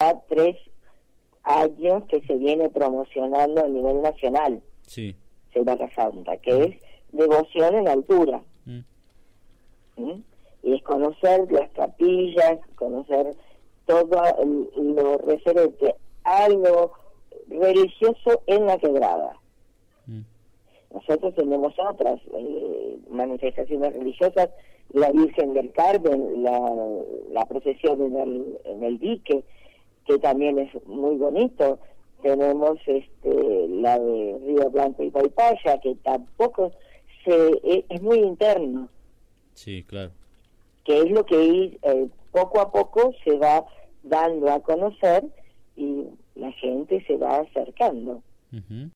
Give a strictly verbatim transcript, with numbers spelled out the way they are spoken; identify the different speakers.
Speaker 1: ya tres años que se viene promocionando a nivel nacional.
Speaker 2: Sí.
Speaker 1: Semana Santa, que es devoción en altura.
Speaker 2: Mm.
Speaker 1: ¿Mm? Y es conocer las capillas, conocer todo lo referente a lo religioso en la quebrada.
Speaker 2: Mm.
Speaker 1: Nosotros tenemos otras eh, manifestaciones religiosas, la Virgen del Carmen, la, la procesión en el, en el dique, que también es muy bonito. Tenemos este la de Río Blanco y Paipaya, que tampoco se es, es muy interno.
Speaker 2: Sí, claro.
Speaker 1: Que es lo que eh, poco a poco se va dando a conocer y la gente se va acercando.
Speaker 2: Uh-huh.